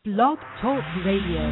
Blog Talk Radio.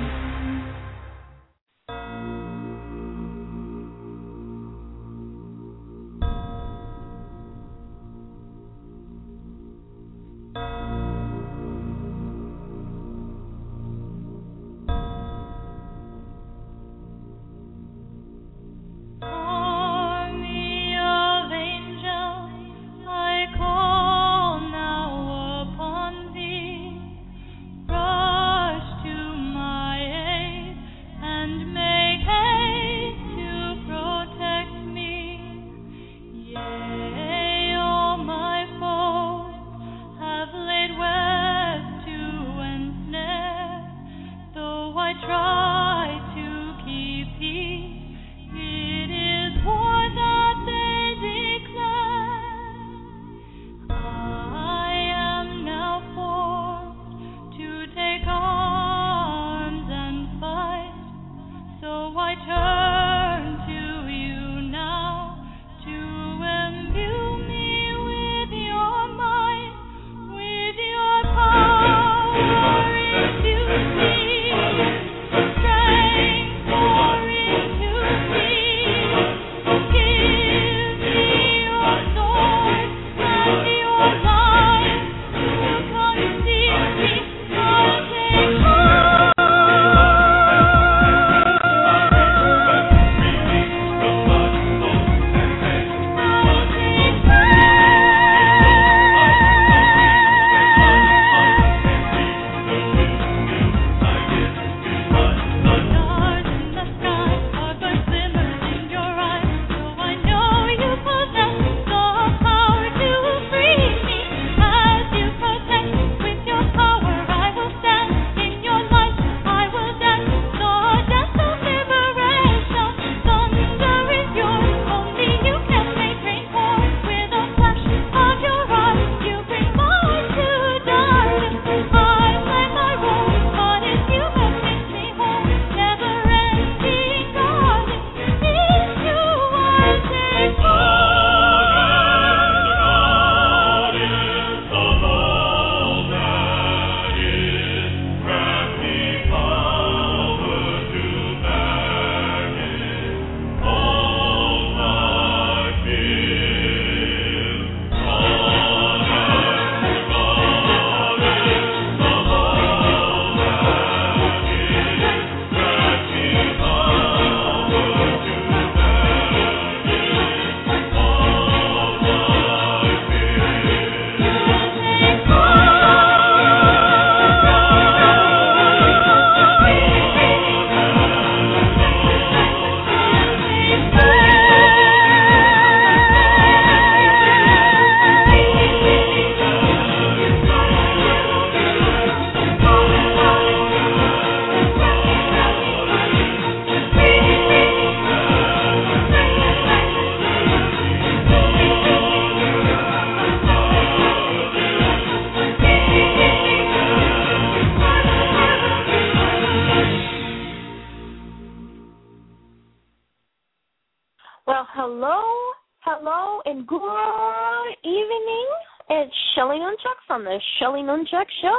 On the Shelly Nunchuck Show,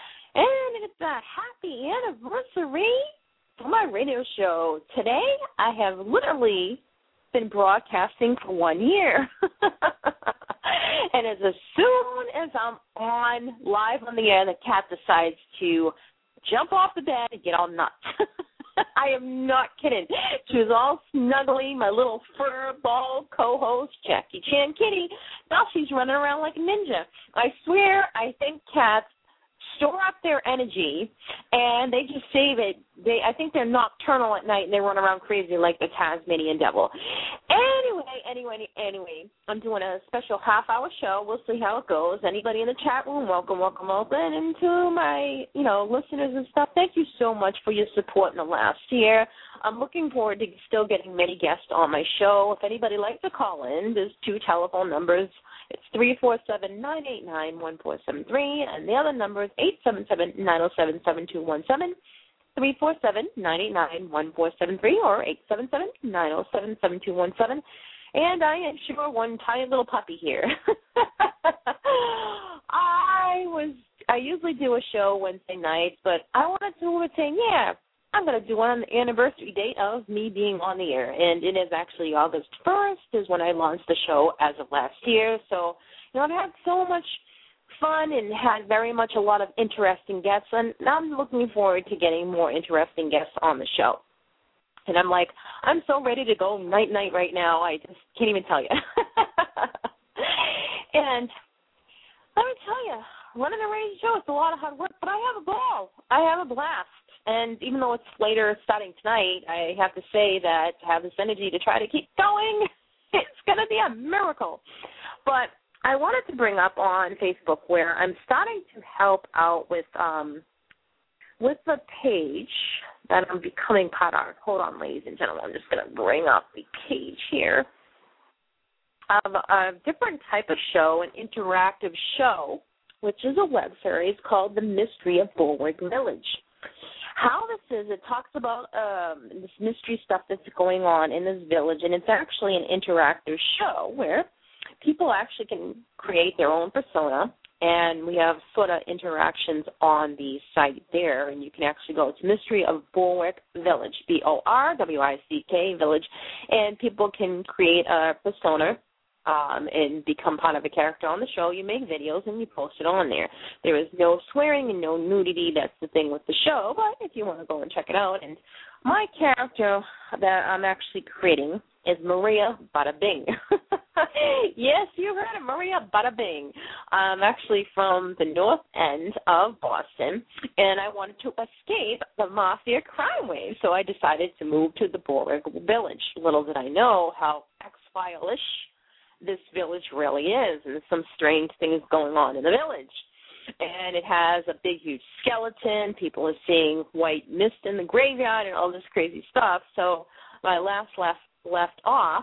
and it's a happy anniversary for my radio show. Today, I have literally been broadcasting for 1 year, and as soon as I'm on live on the air, the cat decides to jump off the bed and get all nuts. I am not kidding. She was all snuggly, my little fur ball co-host, Jackie Chan Kitty. Now she's running around like a ninja. I swear, I think cats store up their energy, and they just save it. I think they're nocturnal at night, and they run around crazy like the Tasmanian devil. Anyway, I'm doing a special half-hour show. We'll see how it goes. Anybody in the chat room, welcome. And to my, listeners and stuff, thank you so much for your support in the last year. I'm looking forward to still getting many guests on my show. If anybody likes to call in, there's 2 telephone numbers. It's 347-989-1473, and the other number is 877-907-7217, 347-989-1473, or 877-907-7217. And I am sure one tiny little puppy here. I usually do a show Wednesday nights, but I wanted to say, yeah, I'm going to do one on the anniversary date of me being on the air, and it is actually August 1st is when I launched the show as of last year. So, I've had so much fun and had very much a lot of interesting guests, and now I'm looking forward to getting more interesting guests on the show. And I'm so ready to go night-night right now, I just can't even tell you. And let me tell you, running a radio show, it's a lot of hard work, but I have a ball. I have a blast. And even though it's later starting tonight, I have to say that to have this energy to try to keep going, it's going to be a miracle. But I wanted to bring up on Facebook where I'm starting to help out with the page that I'm becoming part of. Hold on, ladies and gentlemen. I'm just going to bring up the page here of a different type of show, an interactive show, which is a web series called The Mystery of Bulwark Village. How this is, it talks about this mystery stuff that's going on in this village, and it's actually an interactive show where people actually can create their own persona, and we have sort of interactions on the site there, and you can actually go to Mystery of Bulwark Village, BORWICK Village, and people can create a persona and become part of a character on the show. You make videos and you post it on there. There is no swearing and no nudity. That's the thing with the show, but if you want to go and check it out. And my character that I'm actually creating is Maria Bada Bing. Yes, you heard it, Maria Bada Bing. I'm actually from the north end of Boston, and I wanted to escape the mafia crime wave, so I decided to move to the Bulwark Village. Little did I know how X-File-ish this village really is, and there's some strange things going on in the village. And it has a big, huge skeleton. People are seeing white mist in the graveyard and all this crazy stuff. So my left off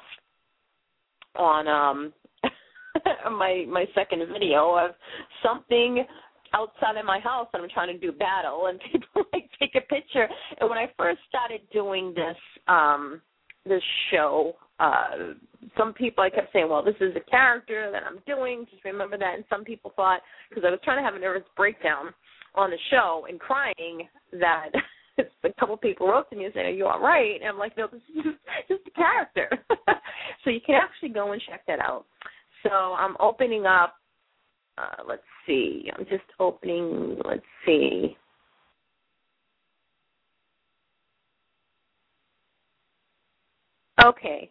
on my second video of something outside of my house and I'm trying to do battle, and people take a picture. And when I first started doing this show, some people, I kept saying, well, this is a character that I'm doing, just remember that. And some people thought, because I was trying to have a nervous breakdown on the show and crying, that a couple people wrote to me and said, are you all right? And I'm like, no, this is just a character. So you can actually go and check that out. So I'm opening up, let's see. Okay.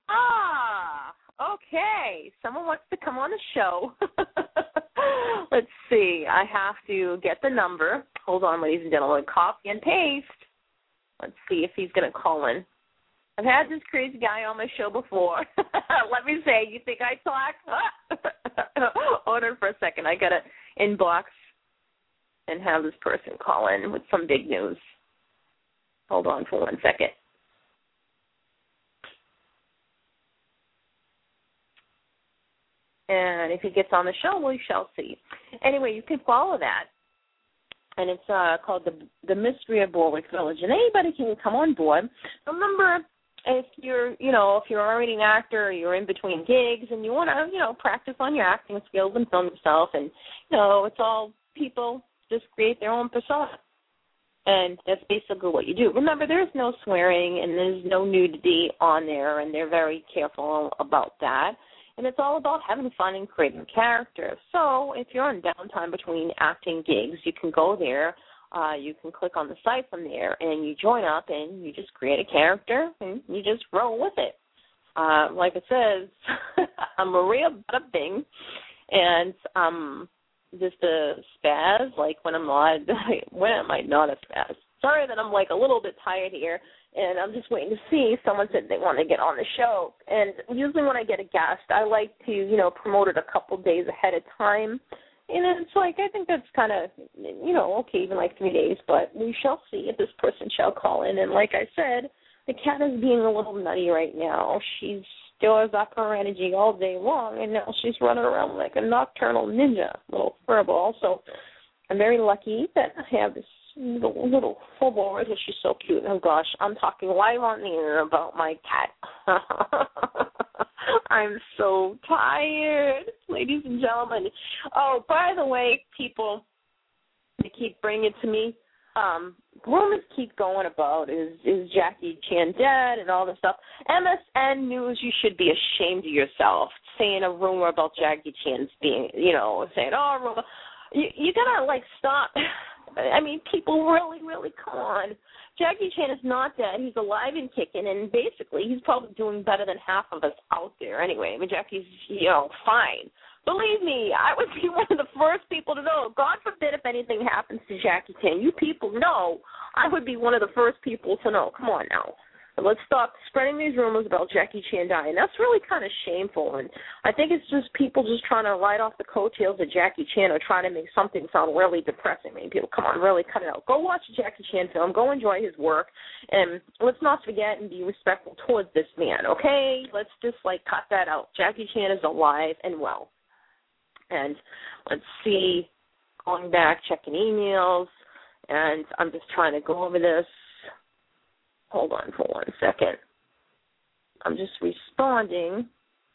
Okay. Someone wants to come on the show. Let's see. I have to get the number. Hold on, ladies and gentlemen. Copy and paste. Let's see if he's going to call in. I've had this crazy guy on my show before. Let me say, you think I talk? Hold on for a second. I got to inbox and have this person call in with some big news. Hold on for 1 second. And if he gets on the show, we shall see. Anyway, you can follow that. And it's called the Mystery of Bulwark Village. And anybody can come on board. Remember, if you're already an actor, or you're in between gigs, and you want to, practice on your acting skills and film yourself, and, it's all people just create their own persona. And that's basically what you do. Remember, there's no swearing and there's no nudity on there, and they're very careful about that. And it's all about having fun and creating characters. So if you're on downtime between acting gigs, you can go there. You can click on the site from there, and you join up, and you just create a character, and you just roll with it. Like it says, I'm Maria Bada Bing, and just a spaz, like when am I not a spaz? Sorry that I'm a little bit tired here, and I'm just waiting to see. Someone said they want to get on the show, and usually when I get a guest, I like to, promote it a couple days ahead of time, and it's I think that's kind of, okay, even 3 days, but we shall see if this person shall call in, and like I said, the cat is being a little nutty right now. She stores up her energy all day long, and now she's running around like a nocturnal ninja, little furball. So I'm very lucky that I have this little furball. She's so cute. Oh, gosh, I'm talking live on the air about my cat. I'm so tired, ladies and gentlemen. Oh, by the way, people, they keep bringing it to me. Rumors keep going about is Jackie Chan dead and all this stuff. MSN News, you should be ashamed of yourself saying a rumor about Jackie Chan's being, saying, oh, rumor. You gotta, stop. I mean, people really, come on. Jackie Chan is not dead. He's alive and kicking, and basically he's probably doing better than half of us out there anyway. I mean, Jackie's, fine. Believe me, I would be one of the first people to know. God forbid if anything happens to Jackie Chan. You people know I would be one of the first people to know. Come on now. But let's stop spreading these rumors about Jackie Chan dying. That's really kind of shameful, and I think it's just people just trying to ride off the coattails of Jackie Chan or trying to make something sound really depressing. I mean, people, come on, really cut it out. Go watch a Jackie Chan film. Go enjoy his work, and let's not forget and be respectful towards this man, okay? Let's just, cut that out. Jackie Chan is alive and well. And let's see, going back, checking emails, and I'm just trying to go over this. Hold on for 1 second. I'm just responding.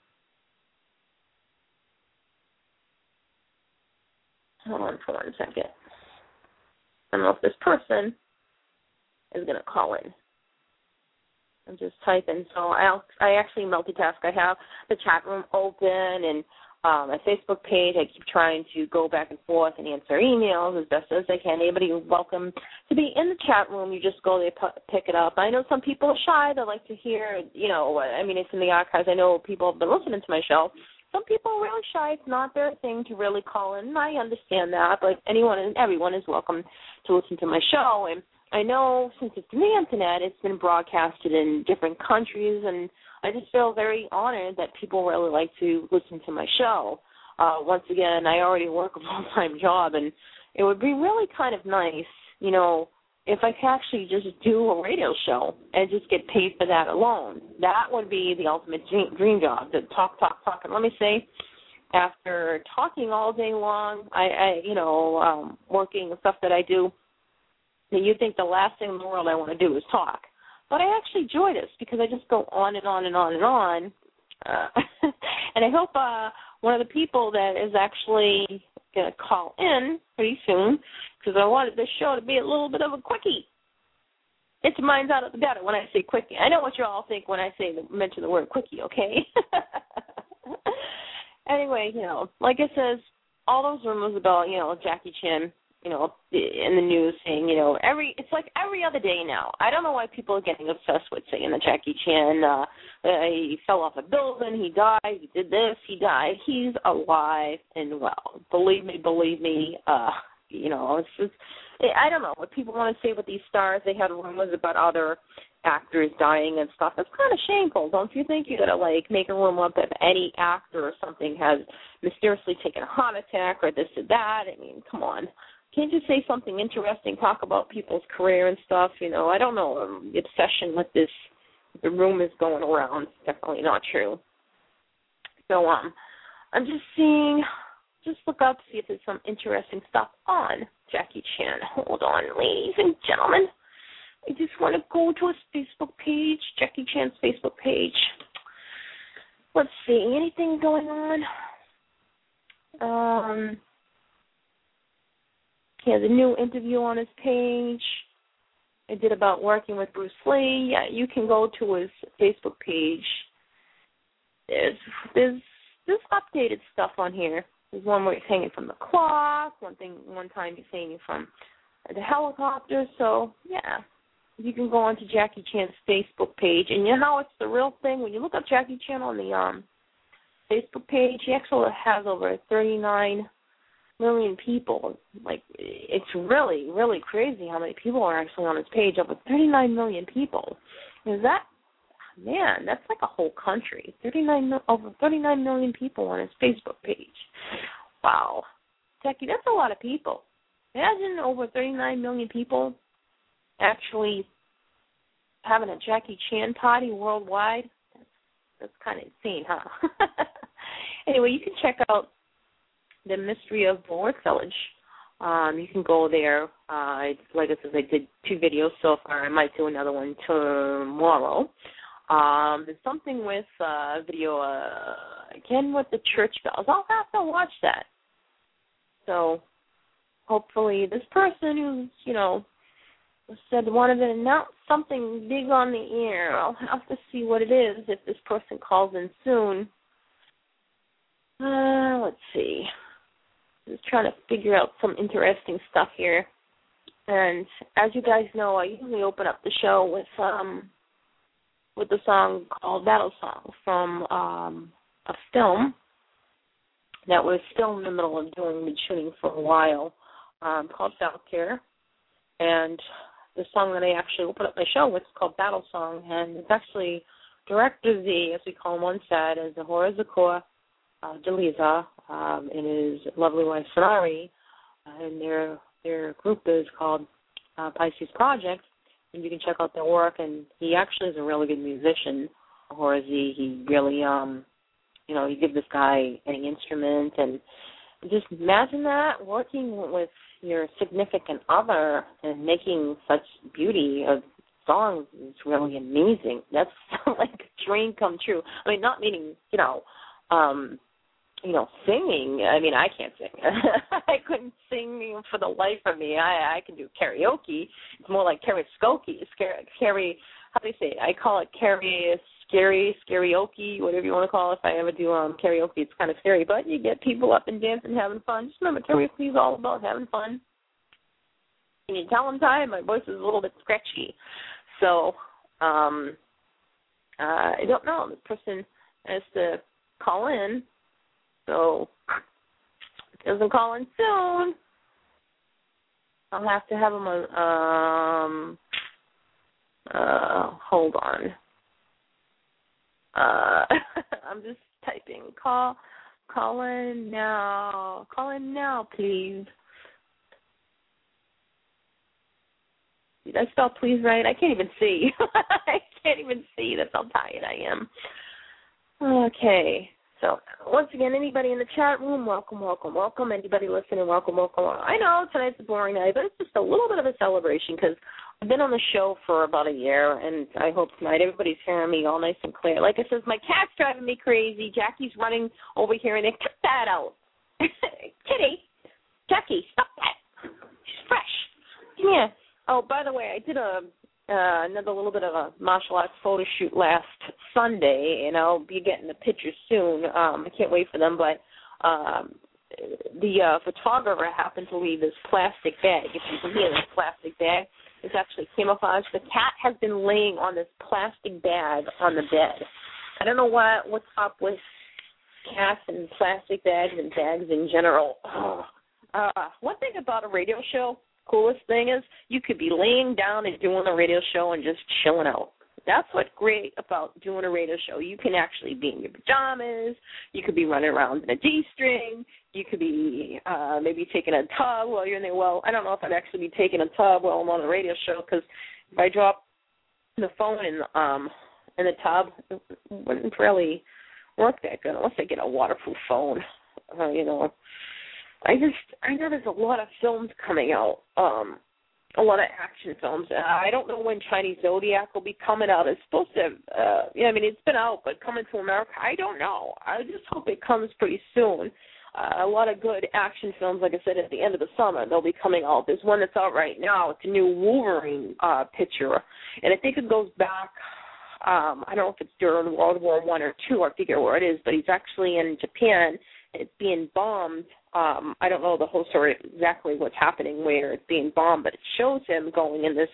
Hold on for 1 second. I don't know if this person is going to call in. I'm just typing. So I actually multitask. I have the chat room open and my Facebook page. I keep trying to go back and forth and answer emails as best as I can. Anybody is welcome to be in the chat room. You just go there, pick it up. I know some people are shy. They like to hear, it's in the archives. I know people have been listening to my show. Some people are really shy. It's not their thing to really call in, and I understand that. But anyone and everyone is welcome to listen to my show. And I know since it's the Internet, it's been broadcasted in different countries, and I just feel very honored that people really like to listen to my show. Once again, I already work a full-time job, and it would be really kind of nice, if I could actually just do a radio show and just get paid for that alone. That would be the ultimate dream job, to talk. And let me say, after talking all day long, working the stuff that I do, you think the last thing in the world I want to do is talk. But I actually enjoy this because I just go on and on and on and on. And I hope one of the people that is actually going to call in pretty soon, because I wanted this show to be a little bit of a quickie. It's mine's out of the gutter when I say quickie. I know what you all think when I mention the word quickie, okay? Anyway, like I says, all those rumors about, Jackie Chan, in the news saying, it's like every other day now. I don't know why people are getting obsessed with saying that Jackie Chan, he fell off a building, he died, he did this, he died. He's alive and well. Believe me, it's just, I don't know what people want to say with these stars. They had rumors about other actors dying and stuff. That's kind of shameful, don't you think? You got to, make a rumor up if any actor or something has mysteriously taken a heart attack or this or that. I mean, come on. Can't you say something interesting, talk about people's career and stuff? I don't know, the obsession with this, the rumors going around, it's definitely not true. So I'm just seeing, look up, see if there's some interesting stuff on Jackie Chan. Hold on, ladies and gentlemen. I just want to go to his Facebook page, Jackie Chan's Facebook page. Let's see, anything going on? He has a new interview on his page. I did about working with Bruce Lee. Yeah, you can go to his Facebook page. There's updated stuff on here. There's one where he's hanging from the clock. One time he's hanging from the helicopter. So, yeah, you can go onto Jackie Chan's Facebook page. And you know how it's the real thing? When you look up Jackie Chan on the Facebook page, he actually has over 39 million people. It's really, really crazy how many people are actually on his page. Over 39 million people. That's like a whole country. Over 39 million people on his Facebook page. Wow. Jackie, that's a lot of people. Imagine over 39 million people actually having a Jackie Chan party worldwide. That's kind of insane, huh? Anyway, you can check out The Mystery of Bulwark Village. You can go there. Like I said, I did 2 videos so far. I might do another one tomorrow. There's something with video, again, with the church bells. I'll have to watch that. So hopefully this person who's, said wanted to announce something big on the air. I'll have to see what it is if this person calls in soon. Let's see. Just trying to figure out some interesting stuff here. And as you guys know, I usually open up the show with the song called Battle Song from a film that we're still in the middle of doing shooting for a while, called Valkyr. And the song that I actually open up my show with is called Battle Song, and it's actually Director Z, as we call him on set, as Ahura Zakor Deliza, and his lovely wife Sonari, and their group is called Pisces Project, and you can check out their work. And he actually is a really good musician, Ahura Z. He really, you give this guy any instrument, and just imagine that, working with your significant other and making such beauty of songs is really amazing. That's like a dream come true. I mean, not meaning, singing. I mean, I can't sing. I couldn't sing for the life of me. I can do karaoke. It's more like karaoke. How do you say it? I call it karaoke, whatever you want to call it. If I ever do karaoke, it's kind of scary, but you get people up and dancing, having fun. Just remember, karaoke is all about having fun. Can you tell I'm tired? My voice is a little bit scratchy. So, I don't know. This person has to call in. So, if he doesn't call in soon, I'll have to have him on, hold on. I'm just typing. Call in now. Call in now, please. Did I spell please right? I can't even see. I can't even see. That's how tired I am. Okay. So, once again, anybody in the chat room, welcome, welcome, welcome. Anybody listening, welcome, welcome. I know tonight's a boring night, but it's just a little bit of a celebration because I've been on the show for about a year, and I hope tonight everybody's hearing me all nice and clear. Like I said, my cat's driving me crazy. Jackie's running over here, and they cut that out. Kitty, Jackie, stop that. She's fresh. Come here. Oh, by the way, I did another little bit of a martial arts photo shoot last Sunday, and I'll be getting the pictures soon. I can't wait for them, but the photographer happened to leave this plastic bag. If you can hear this plastic bag, it's actually camouflage. The cat has been laying on this plastic bag on the bed. I don't know what's up with cats and plastic bags and bags in general. One thing about a radio show, coolest thing is you could be laying down and doing a radio show and just chilling out. That's what's great about doing a radio show. You can actually be in your pajamas. You could be running around in a G-string. You could be maybe taking a tub while you're in there. Well, I don't know if I'd actually be taking a tub while I'm on the radio show because if I drop the phone in the tub, it wouldn't really work that good unless I get a waterproof phone. I know there's a lot of films coming out. A lot of action films. I don't know when Chinese Zodiac will be coming out. It's supposed to, it's been out, but coming to America, I don't know. I just hope it comes pretty soon. A lot of good action films, like I said, at the end of the summer, they'll be coming out. There's one that's out right now. It's a new Wolverine picture, and I think it goes back, I don't know if it's during World War I or II, I forget where it is, but he's actually in Japan. It's being bombed. I don't know the whole story exactly what's happening where it's being bombed, but it shows him going in this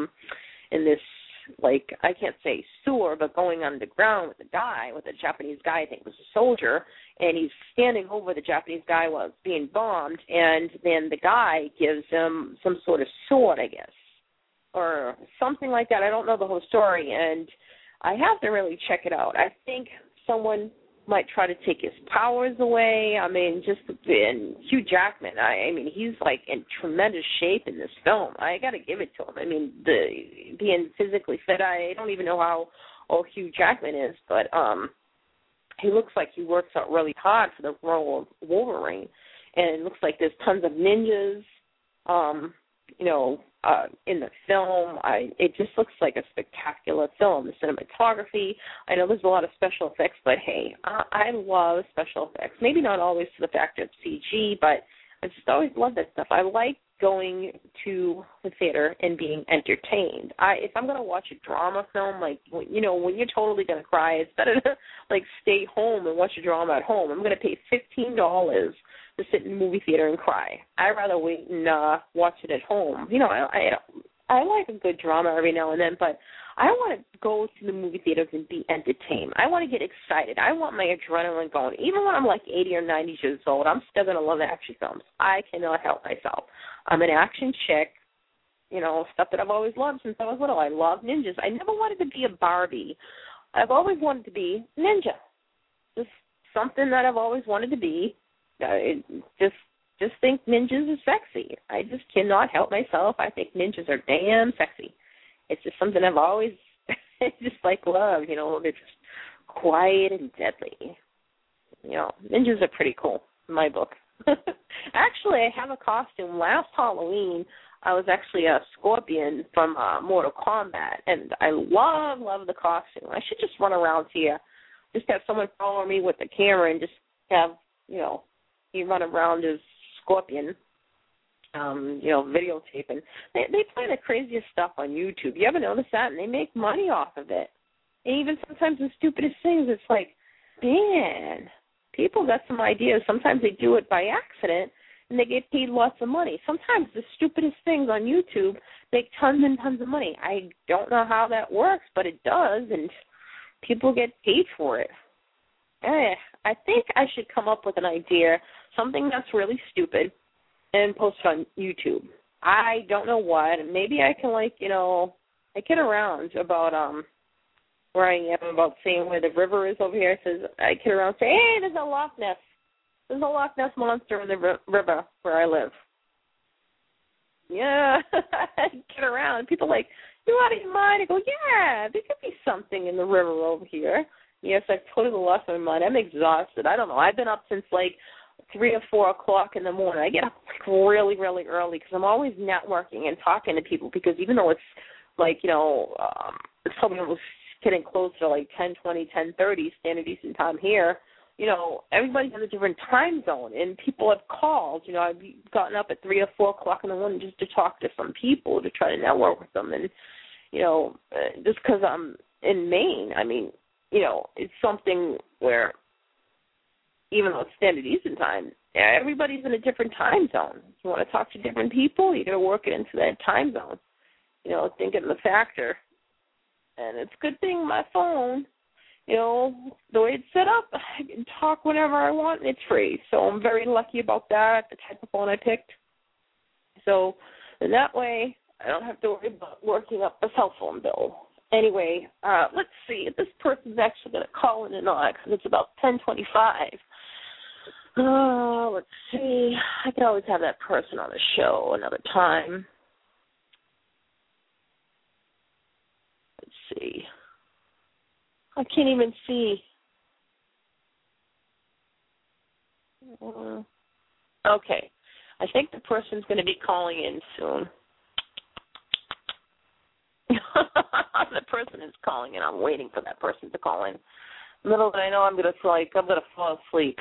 like, I can't say sewer, but going underground with a Japanese guy, I think it was a soldier, and he's standing over the Japanese guy while it's being bombed, and then the guy gives him some sort of sword, I guess, or something like that. I don't know the whole story, and I have to really check it out. I think someone might try to take his powers away. I mean, and Hugh Jackman, I mean, he's like in tremendous shape in this film. I got to give it to him. I mean, being physically fit, I don't even know how old Hugh Jackman is, but he looks like he works out really hard for the role of Wolverine. And it looks like there's tons of ninjas, in the film. It just looks like a spectacular film. The cinematography, I know there's a lot of special effects, but hey, I love special effects. Maybe not always to the fact of CG, but I just always loved that stuff. I like going to the theater and being entertained. If I'm going to watch a drama film, like, when you're totally going to cry, it's better to, like, stay home and watch a drama at home. I'm going to pay $15 to sit in the movie theater and cry. I'd rather wait and watch it at home. I like a good drama every now and then, but I want to go to the movie theaters and be entertained. I want to get excited. I want my adrenaline going. Even when I'm like 80 or 90 years old, I'm still going to love action films. I cannot help myself. I'm an action chick, stuff that I've always loved since I was little. I love ninjas. I never wanted to be a Barbie. I've always wanted to be ninja. Just something that I've always wanted to be. I just think ninjas are sexy. I just cannot help myself. I think ninjas are damn sexy. It's just something I've always just loved. They're just quiet and deadly. Ninjas are pretty cool in my book. Actually, I have a costume. Last Halloween, I was actually a Scorpion from Mortal Kombat, and I love the costume. I should just run around here, just have someone follow me with the camera and just have, you run around as Scorpion, videotaping. They play the craziest stuff on YouTube. You ever notice that? And they make money off of it. And even sometimes the stupidest things, it's like, man, people got some ideas. Sometimes they do it by accident, and they get paid lots of money. Sometimes the stupidest things on YouTube make tons and tons of money. I don't know how that works, but it does, and people get paid for it. I think I should come up with an idea, something that's really stupid, and post it on YouTube. I don't know what. Maybe I can, I get around about where I am, about saying where the river is over here. It says, I get around and say, hey, there's a Loch Ness. There's a Loch Ness monster in the river where I live. Yeah, I get around. People are like, you out of your mind? I go, yeah, there could be something in the river over here. Yes, I've totally lost my mind. I'm exhausted. I don't know. I've been up since 3 or 4 o'clock in the morning. I get up really, really early because I'm always networking and talking to people, because even though it's it's probably almost getting close to 10:20, 10:30 standard Eastern time here, everybody's in a different time zone, and people have called. I've gotten up at 3 or 4 o'clock in the morning just to talk to some people, to try to network with them. And, just because I'm in Maine, it's something where, even though it's standard Eastern time, everybody's in a different time zone. If you want to talk to different people, you got to work it into that time zone. Think of the factor. And it's a good thing my phone, the way it's set up, I can talk whenever I want, and it's free. So I'm very lucky about that, the type of phone I picked. So in that way, I don't have to worry about working up a cell phone bill. Anyway, let's see if this person's actually going to call in or not, because it's about 10:25. Let's see. I can always have that person on the show another time. Let's see. I can't even see. Okay. I think the person's going to be calling in soon. The person is calling in. I'm waiting for that person to call in. Little did I know I'm gonna fall asleep.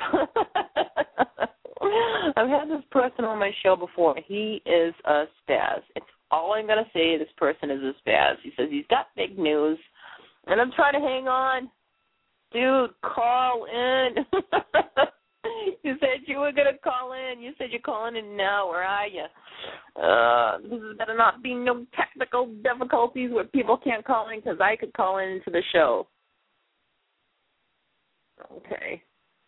I've had this person on my show before. He is a spaz. It's all I'm gonna say. This person is a spaz. He says he's got big news, and I'm trying to hang on. Dude, call in. You said you were gonna call in. You said you're calling in now. Where are you? This better not be no technical difficulties where people can't call in, because I could call into the show. Okay.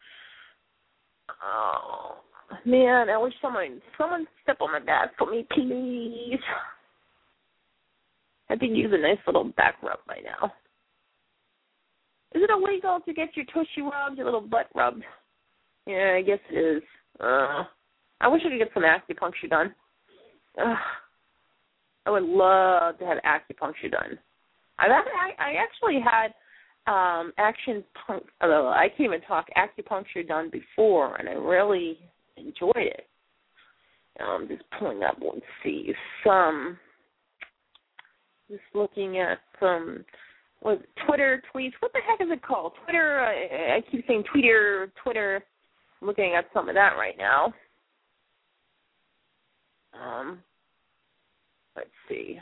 Oh, man, I wish someone step on my back for me, please. I could use a nice little back rub by now. Is it illegal to get your tushy rubbed, your little butt rubbed? Yeah, I guess it is. I wish I could get some acupuncture done. I would love to have acupuncture done. I actually had I can't even talk, acupuncture done before, and I really enjoyed it. I'm just pulling up, let's see, just looking at some Twitter tweets. What the heck is it called? Twitter, I keep saying Twitter, looking at some of that right now. Let's see.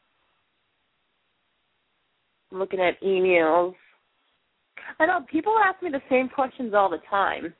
I'm looking at emails. I know people ask me the same questions all the time.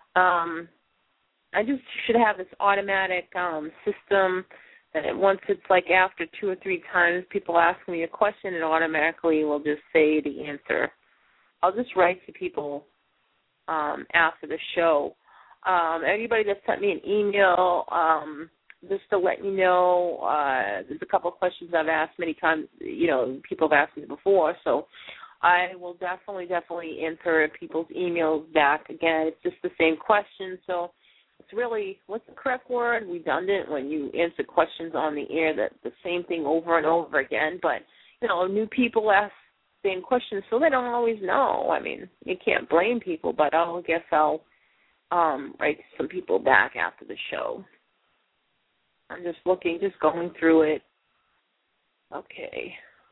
I just should have this automatic system that once it's like after 2 or 3 times people ask me a question, it automatically will just say the answer. I'll just write to people after the show. Anybody that sent me an email, just to let you know, there's a couple of questions I've asked many times. You know, people have asked me before, so I will definitely answer people's emails back again. It's just the same question, so it's really, what's the correct word? Redundant, when you answer questions on the air, that the same thing over and over again. But, you know, new people ask the same questions, so they don't always know. I mean, you can't blame people, but I guess I'll write some people back after the show. I'm just going through it. Okay.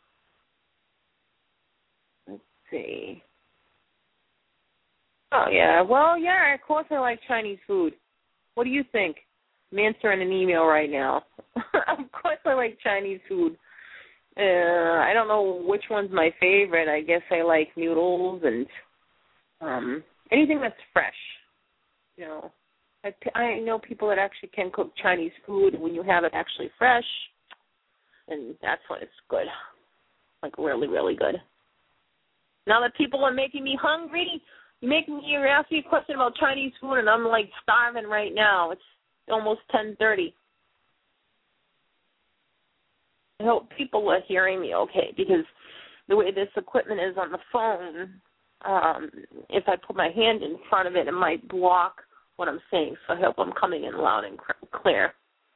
Let's see. Oh, yeah. Well, yeah, of course I like Chinese food. What do you think? I'm answering an email right now. Of course I like Chinese food. I don't know which one's my favorite. I guess I like noodles and anything that's fresh. You know, I know people that actually can cook Chinese food, and when you have it actually fresh, and that's when it's good, like really, really good. Now that people are making me hungry, you're asking me a question about Chinese food, and I'm like starving right now. It's almost 10:30. I hope people are hearing me okay, because the way this equipment is on the phone, if I put my hand in front of it, it might block what I'm saying. So I hope I'm coming in loud and clear.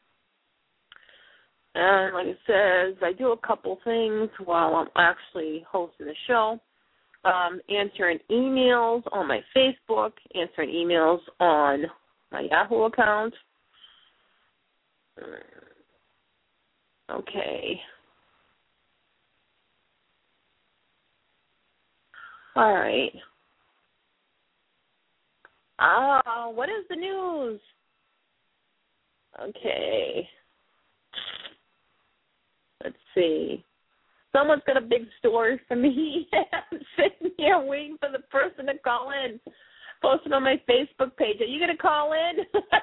And like it says, I do a couple things while I'm actually hosting the show. Answering emails on my Facebook, answering emails on my Yahoo account. Okay. All right. What is the news? Okay. Let's see. Someone's got a big story for me. I'm sitting here waiting for the person to call in. Posted on my Facebook page. Are you going to call in?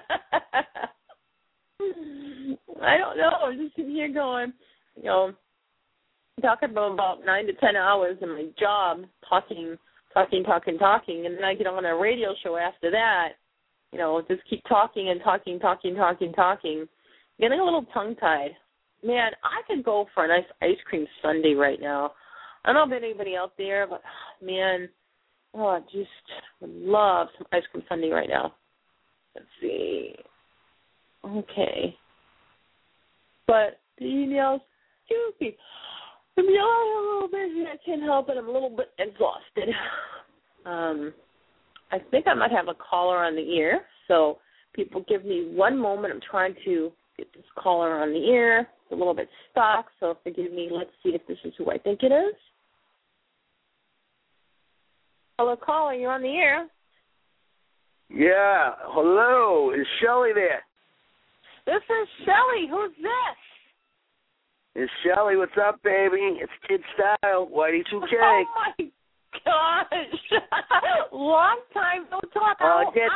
I don't know. I'm just sitting here going, you know, talking about 9 to 10 hours in my job, talking, and then I get on a radio show after that. You know, just keep talking and talking. Getting a little tongue-tied. Man, I could go for a nice ice cream sundae right now. I don't know if anybody out there, but, man, I just would love some ice cream sundae right now. Let's see. Okay. But the emails, excuse me. I'm yelling a little bit. I can't help it. I'm a little bit exhausted. I think I might have a caller on the air, so people give me one moment. I'm trying to get this caller on the air. It's a little bit stuck, so forgive me. Let's see if this is who I think it is. Hello, caller. You're on the air. Yeah. Hello. Is Shelly there? This is Shelly. Who's this? It's Shelly. What's up, baby? It's Kid Style, Whitey 2K. Oh, my gosh. Long time no talk. I'll get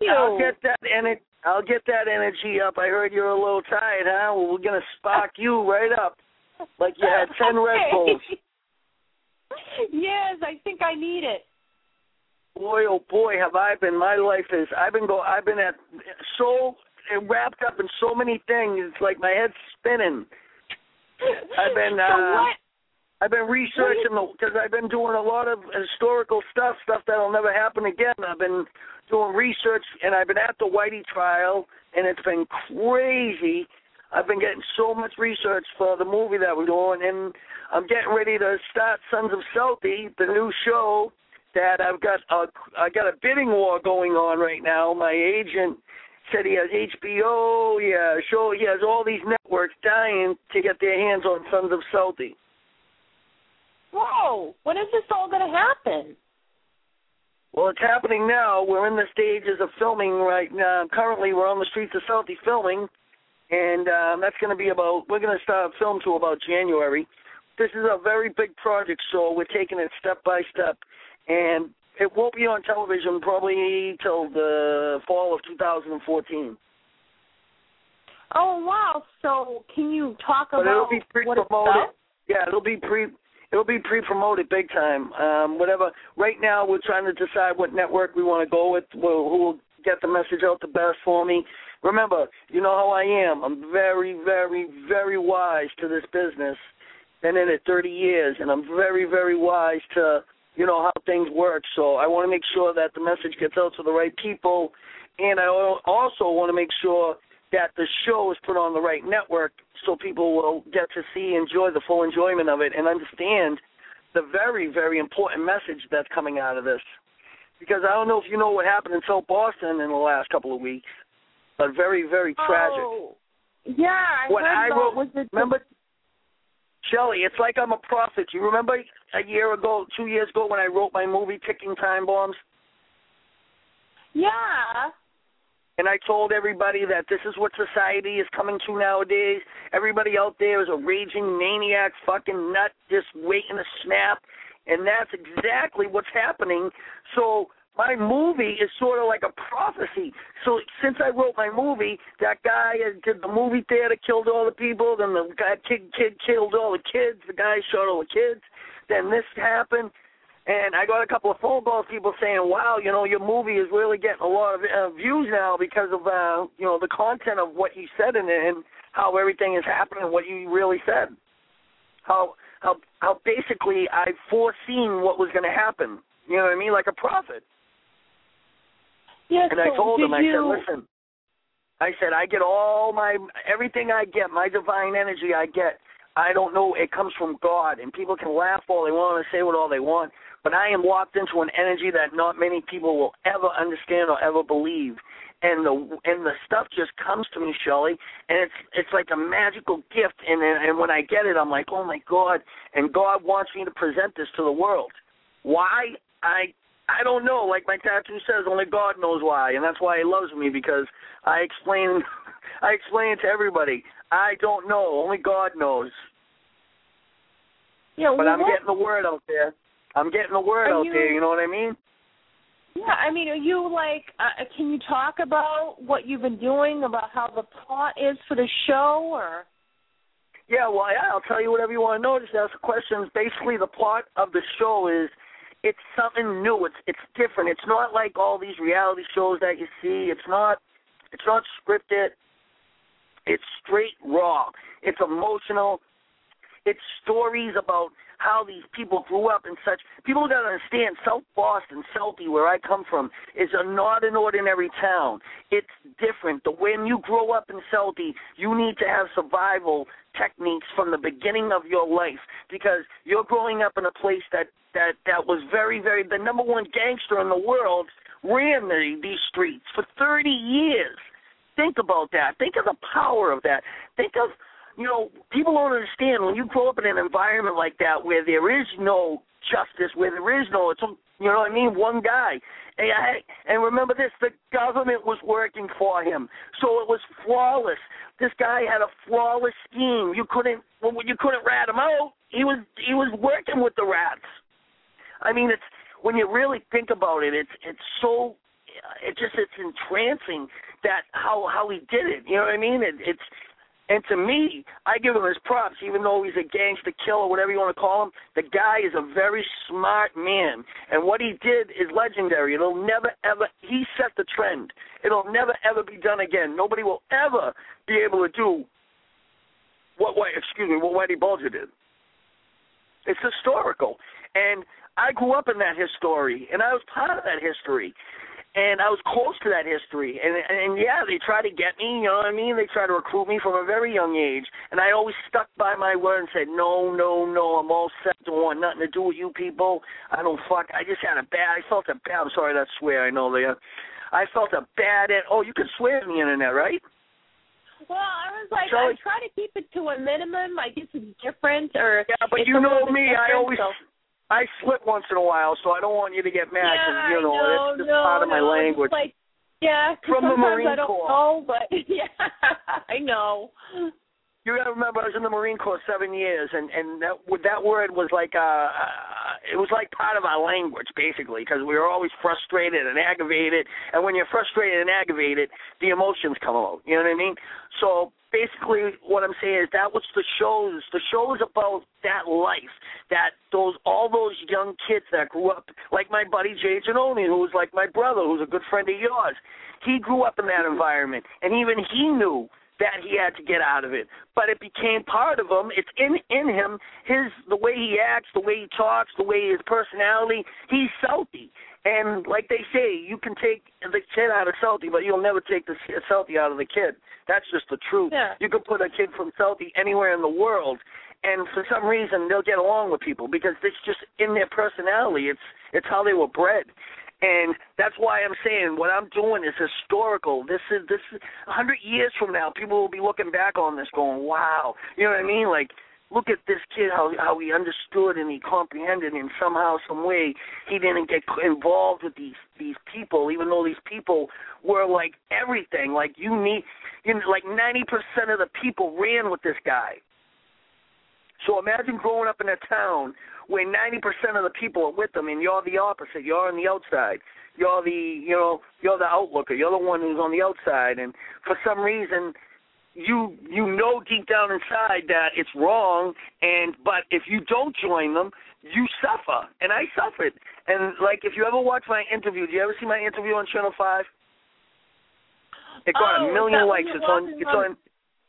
that energy up. I heard you're a little tired, huh? Well, we're going to spark you right up like you had 10 Red Bulls. Yes, I think I need it. Boy, oh boy, have I been. My life is, I've been so wrapped up in so many things. It's like my head's spinning. I've been researching, because I've been doing a lot of historical stuff that'll never happen again. I've been doing research, and I've been at the Whitey trial, and it's been crazy. I've been getting so much research for the movie that we're doing, and I'm getting ready to start Sons of Southie, the new show that I got a bidding war going on right now. My agent said he has HBO, he has all these networks dying to get their hands on Sons of Southie. Whoa, when is this all going to happen? Well, it's happening now. We're in the stages of filming right now. Currently, we're on the streets of Southie filming, And that's going to be we're going to start film to about January. This is a very big project, so we're taking it step by step. And it won't be on television probably till the fall of 2014. Oh, wow. So can you talk about it'll be what it's pre-promoted. about? Yeah, it'll be pre-promoted big time. Whatever. Right now, we're trying to decide what network we want to go with, who will get the message out the best for me. Remember, you know how I am. I'm very, very, very wise to this business. Been in it 30 years, and I'm very, very wise to, how things work. So I want to make sure that the message gets out to the right people, and I also want to make sure that the show is put on the right network so people will get to enjoy the full enjoyment of it and understand the very, very important message that's coming out of this. Because I don't know if you know what happened in South Boston in the last couple of weeks, but very, very tragic. Oh, yeah, Remember, Shelley, it's like I'm a prophet. You remember a year ago, 2 years ago, when I wrote my movie, Ticking Time Bombs? Yeah. And I told everybody that this is what society is coming to nowadays. Everybody out there is a raging maniac, fucking nut, just waiting to snap. And that's exactly what's happening. So my movie is sort of like a prophecy. So since I wrote my movie, that guy did the movie theater, killed all the people, then the guy kid killed all the kids, the guy shot all the kids, then this happened. And I got a couple of phone calls, people saying, wow, your movie is really getting a lot of views now because of, the content of what you said in it and how everything is happening, what you really said. How basically I've foreseen what was going to happen. You know what I mean? Like a prophet. Yes, and I told him, I said, I get everything I get, my divine energy I get, I don't know, it comes from God. And people can laugh all they want and say what all they want, but I am locked into an energy that not many people will ever understand or ever believe. And the stuff just comes to me, Shelley, and it's like a magical gift. And when I get it, I'm like, oh my God! And God wants me to present this to the world. Why? I don't know. Like my tattoo says, only God knows why, and that's why He loves me, because I explain it to everybody. I don't know. Only God knows. Yeah, but I'm getting the word out there. You know what I mean? Yeah, I mean, are you can you talk about what you've been doing, about how the plot is for the show, or? Yeah, well, I'll tell you whatever you want to know. Just ask questions. Basically, the plot of the show is it's something new. It's different. It's not like all these reality shows that you see. It's not scripted. It's straight raw. It's emotional. It's stories about how these people grew up in such. People got to understand, South Boston, Southie, where I come from, is not an ordinary town. It's different. When you grow up in Southie, you need to have survival techniques from the beginning of your life, because you're growing up in a place that was very, very, the number one gangster in the world ran these streets for 30 years. Think about that. Think of the power of that. Think of, people don't understand when you grow up in an environment like that where there is no justice, where there is no, one guy. And remember this, the government was working for him, so it was flawless. This guy had a flawless scheme. You couldn't rat him out. He was working with the rats. I mean, it's when you really think about it, it's entrancing that how he did it. You know what I mean? And to me, I give him his props, even though he's a gangster killer, whatever you want to call him. The guy is a very smart man, and what he did is legendary. It'll never, ever, he set the trend. It'll never, ever be done again. Nobody will ever be able to do what Whitey Bulger did. It's historical. And I grew up in that history, and I was part of that history. And I was close to that history. And yeah, they try to get me, you know what I mean? They try to recruit me from a very young age. And I always stuck by my word and said, no, I'm all set. Don't want nothing to do with you people. I felt a bad, I'm sorry, that's swear, I know I felt a bad, you can swear on the internet, right? Well, I was like, I try to keep it to a minimum. I guess it's different. Yeah, but you know me, I slip once in a while, so I don't want you to get mad. Yeah, It's just part of my language. Yeah, from the sometimes Marine I don't Corps. know, but yeah, I know. You got to remember, I was in the Marine Corps 7 years, and that word was like it was like part of our language, basically, because we were always frustrated and aggravated. And when you're frustrated and aggravated, the emotions come out. You know what I mean? So basically, what I'm saying is that was the show. The show is about that life, that all those young kids that grew up, like my buddy Jay Giannone, who was like my brother, who's a good friend of yours. He grew up in that environment, and even he knew that he had to get out of it. But it became part of him. It's in him, the way he acts, the way he talks, the way his personality. He's Southie. And like they say, you can take the kid out of Southie, but you'll never take the Southie out of the kid. That's just the truth. Yeah. You can put a kid from Southie anywhere in the world, and for some reason they'll get along with people because it's just in their personality. It's how they were bred. And that's why I'm saying what I'm doing is historical. This is 100 years from now, people will be looking back on this going, wow. You know what I mean? Like, look at this kid, how he understood and he comprehended, and somehow, some way, he didn't get involved with these people, even though these people were like everything. Like like 90% of the people ran with this guy. So imagine growing up in a town where 90% of the people are with them, and you're the opposite. You're on the outside. You're the outlooker. You're the one who's on the outside, and for some reason, you know deep down inside that it's wrong. But if you don't join them, you suffer, and I suffered. And like, if you ever watch my interview, do you ever see my interview on Channel 5? It got 1 million likes. It's on.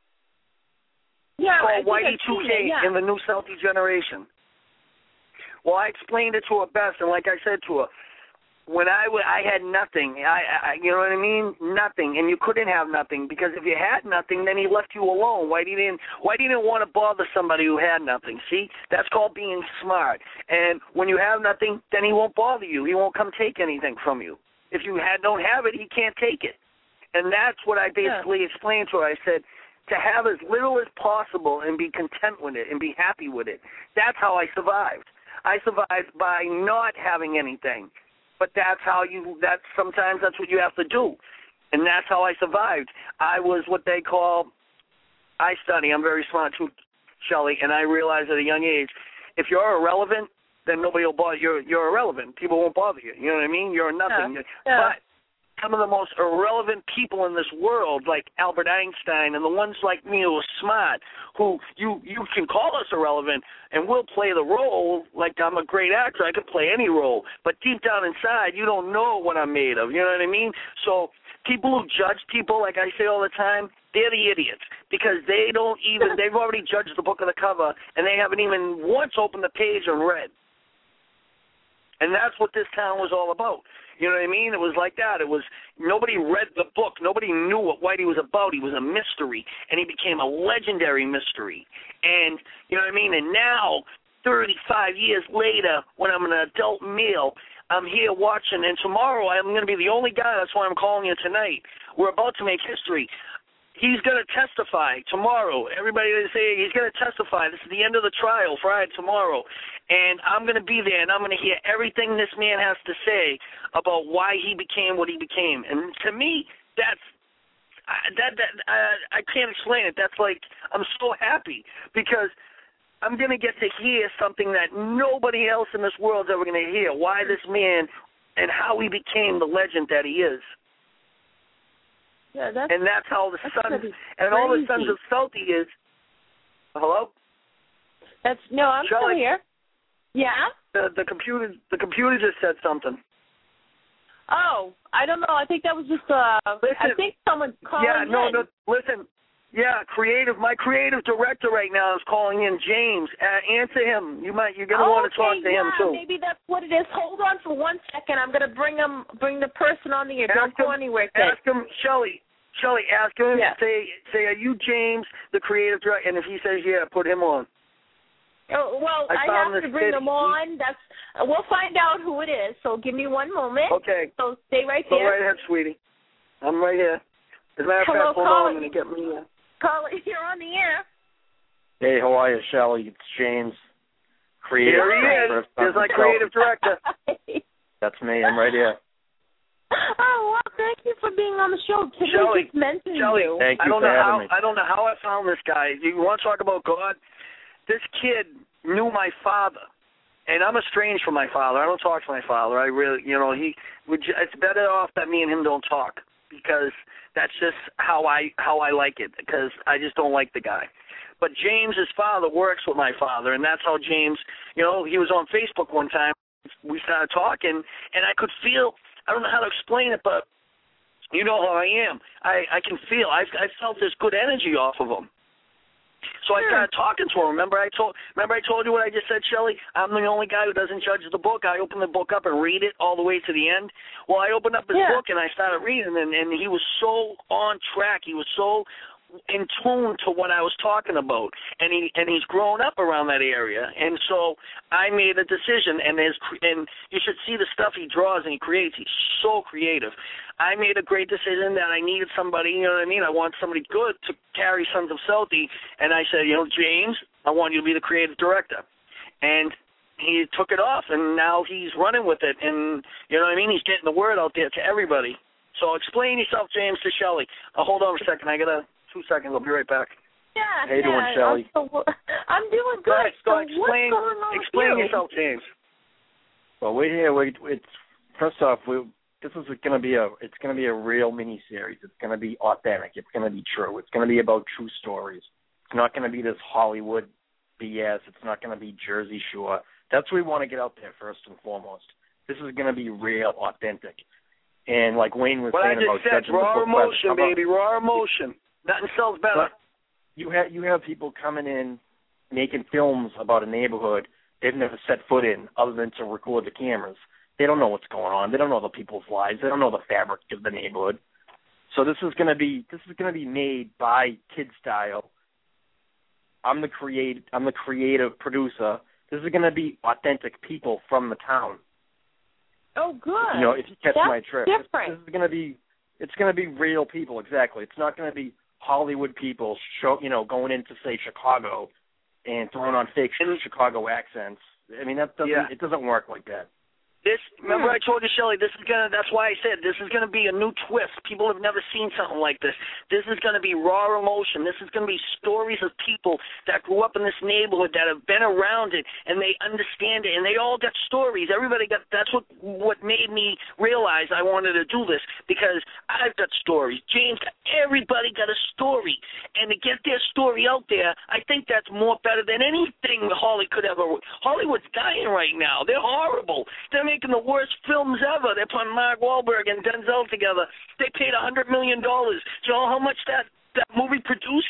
Yeah, called Whitey 2K in the New Southie Generation. Well, I explained it to her best, and like I said to her, when I had nothing, I you know what I mean? Nothing, and you couldn't have nothing, because if you had nothing, then he left you alone. Whitey didn't want to bother somebody who had nothing. See, that's called being smart. And when you have nothing, then he won't bother you. He won't come take anything from you. If you don't have it, he can't take it. And that's what I basically explained to her. I said, to have as little as possible and be content with it and be happy with it. That's how I survived. I survived by not having anything. But sometimes that's what you have to do. And that's how I survived. I was what they call, I study, I'm very smart too, Shelley, and I realized at a young age, if you're irrelevant, then nobody will bother you. You're irrelevant. People won't bother you. You know what I mean? You're nothing. Yeah. But some of the most irrelevant people in this world, like Albert Einstein, and the ones like me who are smart, who you can call us irrelevant, and we'll play the role like I'm a great actor. I could play any role. But deep down inside, you don't know what I'm made of. You know what I mean? So people who judge people, like I say all the time, they're the idiots, because they've already judged the book of the cover, and they haven't even once opened the page and read. And that's what this town was all about. You know what I mean? It was like that. It was, nobody read the book. Nobody knew what Whitey was about. He was a mystery, and he became a legendary mystery. And, you know what I mean? And now, 35 years later, when I'm an adult male, I'm here watching, and tomorrow I'm going to be the only guy. That's why I'm calling you tonight. We're about to make history. He's going to testify tomorrow. Everybody is saying he's going to testify. This is the end of the trial, Friday, tomorrow. And I'm going to be there, and I'm going to hear everything this man has to say about why he became what he became. And to me, I can't explain it. That's like, I'm so happy, because I'm going to get to hear something that nobody else in this world is ever going to hear, why this man and how he became the legend that he is. Yeah, and that's how the Sons and all the Sons of Southie is. Hello? I'm still here. Yeah? The computer just said something. Oh, I don't know. I think that was just I think someone's calling in. No, listen. Yeah, my creative director right now is calling in, James. Answer him. You're going to want to talk to him too. Maybe that's what it is. Hold on for 1 second. I'm going to bring the person on the air. Don't go anywhere. Ask him, Shelley, ask him. Yeah. Say, are you James, the creative director? And if he says yeah, put him on. Oh, well, I have to bring him on. We'll find out who it is. So give me 1 moment. Okay. So stay right there. there. Go right ahead, sweetie. I'm right here. As a matter of fact, hold on. I'm going to get me. Caller, you're on the air. Hey, how are you, Shelley? It's James, creative director. There's my creative director. That's me. I'm right here. Oh, well, thank you for being on the show. Shelly, just mentioned Shelly, you. Thank you I don't for know having how me. I don't know how I found this guy. You want to talk about God? This kid knew my father, and I'm estranged from my father. I don't talk to my father. I really, he would. It's better off that me and him don't talk because that's just how I like it. Because I just don't like the guy. But James's father works with my father, and that's how James. He was on Facebook one time. We started talking, and I could feel. I don't know how to explain it, but you know how I am. I can feel. I felt this good energy off of him. So I started talking to him. Remember I told you what I just said, Shelley? I'm the only guy who doesn't judge the book. I open the book up and read it all the way to the end. Well, I opened up his book and I started reading, and he was so on track. He was so in tune to what I was talking about, and he's grown up around that area, and so I made a decision, and you should see the stuff he draws and he creates. He's so creative. I made a great decision that I needed somebody, you know what I mean? I want somebody good to carry Sons of Southie, and I said, James, I want you to be the creative director, and he took it off, and now he's running with it, and you know what I mean? He's getting the word out there to everybody. So explain yourself, James, to Shelley. Hold on a second. I got to 2 seconds. I'll be right back. Yeah. How you doing, Shelley? I'm doing good. Go ahead. Explain yourself, James. Well, we're here. First off, this is going to be a real mini series. It's going to be authentic. It's going to be true. It's going to be about true stories. It's not going to be this Hollywood BS. It's not going to be Jersey Shore. That's what we want to get out there first and foremost. This is going to be real, authentic. And like Wayne was saying about judging the book, raw emotion, baby, raw emotion. Nothing sells better. You have people coming in, making films about a neighborhood they've never set foot in other than to record the cameras. They don't know what's going on. They don't know the people's lives. They don't know the fabric of the neighborhood. So this is going to be made by Kid Style. I'm the creative producer. This is going to be authentic people from the town. Oh, good. If you catch my drift, different. It's going to be real people. Exactly. It's not going to be Hollywood people going into, say, Chicago and throwing on fake Chicago accents. I mean, it doesn't work like that. Remember I told you, Shelley, that's why I said this is going to be a new twist. People have never seen something like this. This is going to be raw emotion. This is going to be stories of people that grew up in this neighborhood, that have been around it, and they understand it, and they all got stories. That's what made me realize I wanted to do this, because I've got stories. James, everybody got a story, and to get their story out there, I think that's more better than anything Hollywood's dying right now. They're horrible. They're making the worst films ever. They're putting Mark Wahlberg and Denzel together. They paid $100 million. Do you know how much that movie produced?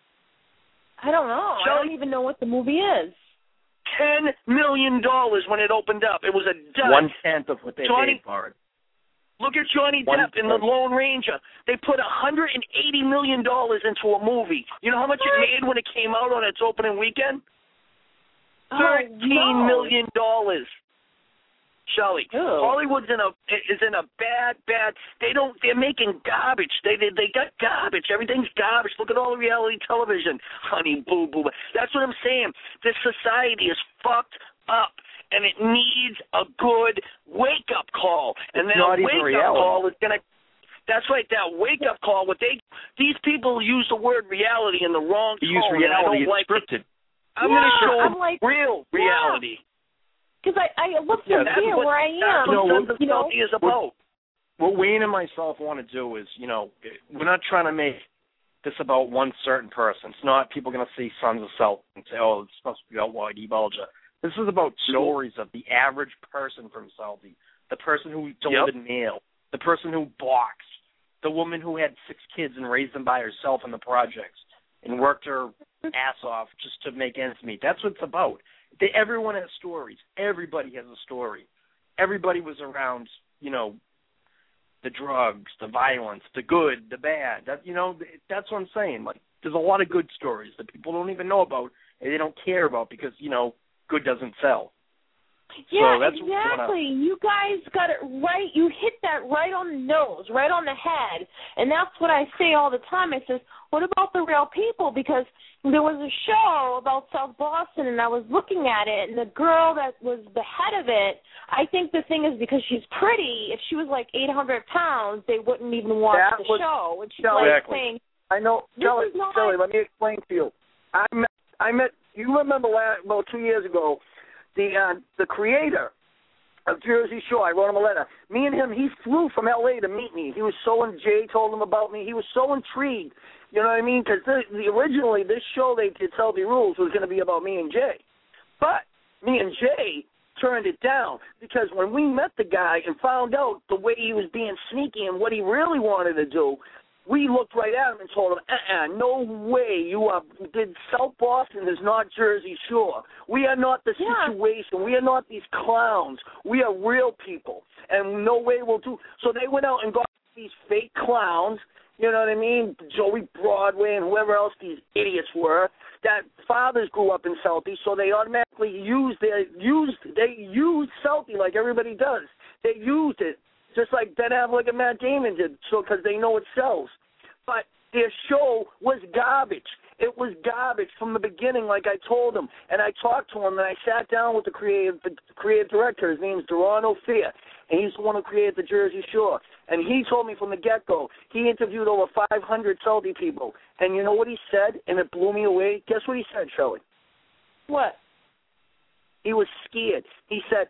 I don't know. I don't even know what the movie is. $10 million when it opened up. It was a dud. 1/10 of what they paid for it. Look at Johnny Depp in The Lone Ranger. They put $180 million into a movie. You know how much it made when it came out on its opening weekend? $13 million. Shelley, Hollywood's is in a bad. They're making garbage. They got garbage. Everything's garbage. Look at all the reality television, honey boo boo. That's what I'm saying. This society is fucked up, and it needs a good wake up call. And then a wake up call is gonna. That's right. That wake up call. These people use the word reality in the wrong tone. Use reality. And I don't like scripted. I'm going to show them real reality. Because I look from here where I am. That's what is about. What Wayne and myself want to do is, we're not trying to make this about one certain person. It's not people going to see Sons of South and say, oh, it's supposed to be about Whitey Bulger. This is about stories of the average person from Southie, the person who delivered mail, the person who boxed, the woman who had 6 kids and raised them by herself in the projects and worked her ass off just to make ends meet. That's what it's about. Everyone has stories. Everybody has a story. Everybody was around, the drugs, the violence, the good, the bad. That's what I'm saying. Like, there's a lot of good stories that people don't even know about and they don't care about because, good doesn't sell. Yeah, so that's exactly. You guys got it right. You hit that right on the nose, right on the head. And that's what I say all the time. I says, what about the real people? Because there was a show about South Boston, and I was looking at it, and the girl that was the head of it, I think the thing is because she's pretty, if she was like 800 pounds, they wouldn't even watch the show. And she's like saying, I know, Kelly, let me explain to you. I met you remember about 2 years ago, the creator of Jersey Shore, I wrote him a letter. Me and him, he flew from L.A. to meet me. He was Jay told him about me. He was so intrigued, you know what I mean? Because originally this show they did, Selby Rules, was going to be about me and Jay. But me and Jay turned it down because when we met the guy and found out the way he was being sneaky and what he really wanted to do, we looked right at him and told him, no way, South Boston is not Jersey Shore. We are not the situation. We are not these clowns. We are real people, and no way we'll do. So they went out and got these fake clowns, you know what I mean, Joey Broadway and whoever else these idiots were, that fathers grew up in Southie, so they automatically used Southie like everybody does. They used it. Just like Ben Affleck and Matt Damon did, because they know it sells. But their show was garbage. It was garbage from the beginning, like I told him. And I talked to him, and I sat down with the creative director. His name's Duran Ophir, and he's the one who created the Jersey Shore. And he told me from the get-go, he interviewed over 500 Saudi people. And you know what he said? And it blew me away. Guess what he said, Shelley? What? He was scared. He said,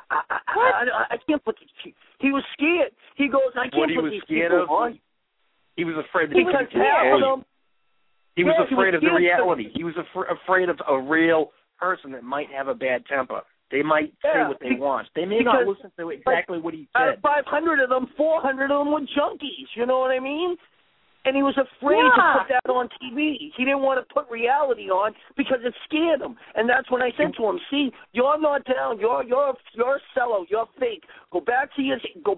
I can't put these. He was scared. He goes, I can't put these people on. He was afraid that because half of them. He was afraid of the reality. He was afraid of a real person that might have a bad temper. They might say what they want. They may not listen to exactly what he said. Out of 500 of them, 400 of them were junkies. You know what I mean? And he was afraid to put that on TV. He didn't want to put reality on because it scared him. And that's when I said to him, "See, you're not down. You're a sellout. You're fake. Go back to your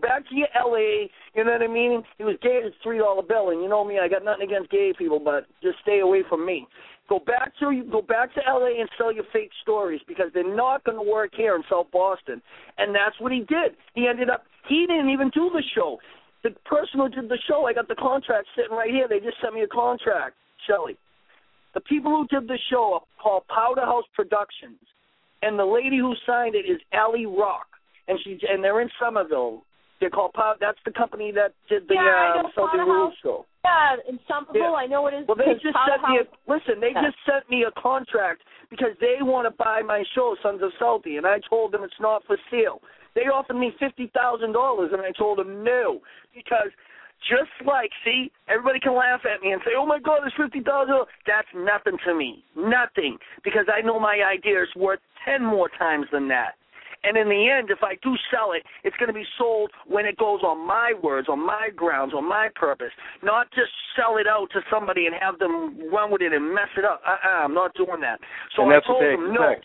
L.A. You know what I mean?" He was gay as $3 bill, and you know me, I got nothing against gay people, but just stay away from me. Go back to L.A. and sell your fake stories because they're not going to work here in South Boston. And that's what he did. He didn't even do the show. The person who did the show, I got the contract sitting right here. They just sent me a contract, Shelley. The people who did the show are called Powder House Productions, and the lady who signed it is Allie Rock, and they're in Somerville. They're called That's the company that did the Southern Rules show. Yeah, in Somerville, I know it is. Well, they just sent me just sent me a contract because they want to buy my show, Sons of Southie, and I told them it's not for sale. They offered me $50,000, and I told them no, because just like, see, everybody can laugh at me and say, oh, my God, it's $50,000. That's nothing to me, nothing, because I know my idea is worth 10 more times than that. And in the end, if I do sell it, it's going to be sold when it goes on my words, on my grounds, on my purpose, not just sell it out to somebody and have them run with it and mess it up. I'm not doing that. So and that's I told what they them expect. no.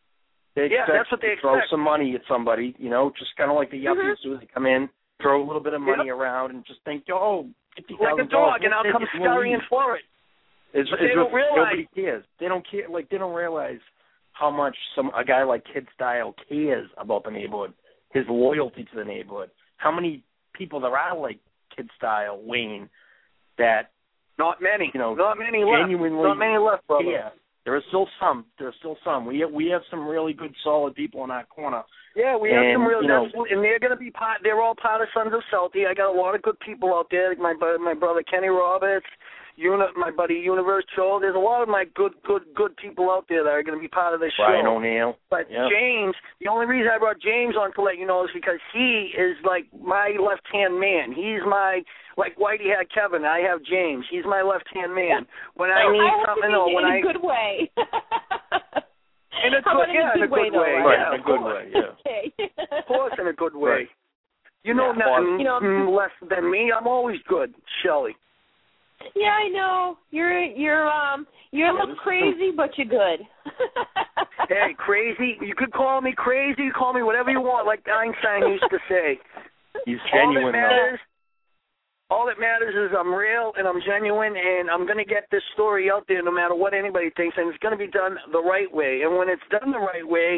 That's what they expect. Throw some money at somebody, just kind of like the yuppies do. They come in, throw a little bit of money around, and just think, $50,000. Like a dog, and I'll come scurrying for it. They don't realize. Nobody cares. They don't care. Like, they don't realize how much a guy like Kid Style cares about the neighborhood, his loyalty to the neighborhood. How many people there are like Kid Style, Wayne, that not many, not many left, brother. Yeah. There are still some. We have some really good, solid people in our corner. Yeah, we have some real, and they're going to be they're all part of Sons of Southie. I got a lot of good people out there, like my brother Kenny Roberts, my buddy Universe Joe. There's a lot of my good people out there that are going to be part of this show. Brian O'Neill. But James, the only reason I brought James on to let you know is because he is like my left-hand man. He's like Whitey had Kevin, I have James. He's my left-hand man. When I need something, in a good way. In a good way. Right, in a good way, yeah. Okay. Of course, in a good way. Right. Nothing less than me. I'm always good, Shelley. Yeah, I know. You're a little crazy, but you're good. Hey, crazy. You could call me crazy. You call me whatever you want, like Einstein used to say. He's genuine, though. All that matters is I'm real and I'm genuine, and I'm going to get this story out there no matter what anybody thinks, and it's going to be done the right way. And when it's done the right way,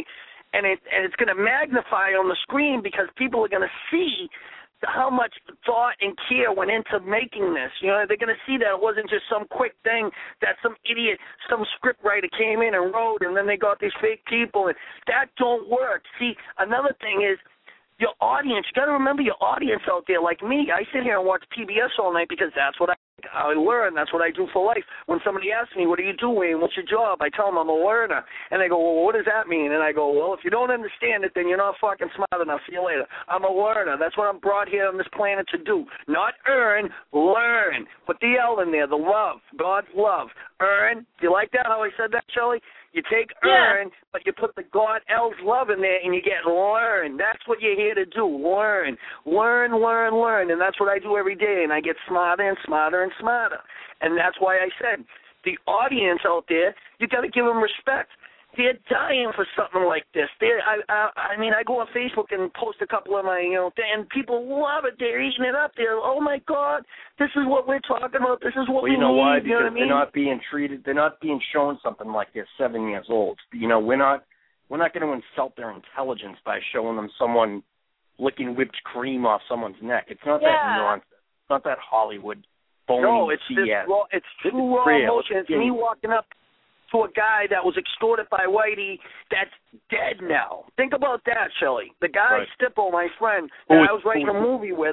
and it's going to magnify on the screen because people are going to see how much thought and care went into making this. You know, they're going to see that it wasn't just some quick thing that some idiot, some script writer came in and wrote, and then they got these fake people, and that don't work. See, another thing is your audience. You got to remember your audience out there. Like me, I sit here and watch PBS all night because that's what I learn. That's what I do for life. When somebody asks me, what are you doing? What's your job? I tell them I'm a learner. And they go, well, what does that mean? And I go, well, if you don't understand it, then you're not fucking smart enough. See you later. I'm a learner. That's what I'm brought here on this planet to do. Not earn, learn. Put the L in there, the love, God's love. Earn. Do you like that, how I said that, Shelley? You take earn, but you put the God L's love in there, and you get learn. That's what you're here to do, learn. Learn, learn, learn. And that's what I do every day, and I get smarter and smarter and smarter. And that's why I said the audience out there, you got to give them respect. They're dying for something like this. I mean, I go on Facebook and post a couple of my, and people love it. They're eating it up. They're, oh my God, this is what we're talking about. This is what we need. You know why? Because they're not being treated. They're not being shown something like they're 7 years old. You know, we're not going to insult their intelligence by showing them someone licking whipped cream off someone's neck. It's not that nonsense. It's not that Hollywood phony BS. It's true raw emotion. It's me walking up to a guy that was extorted by Whitey that's dead now. Think about that, Shelley. The guy, Stipple, my friend, that I was writing a movie with,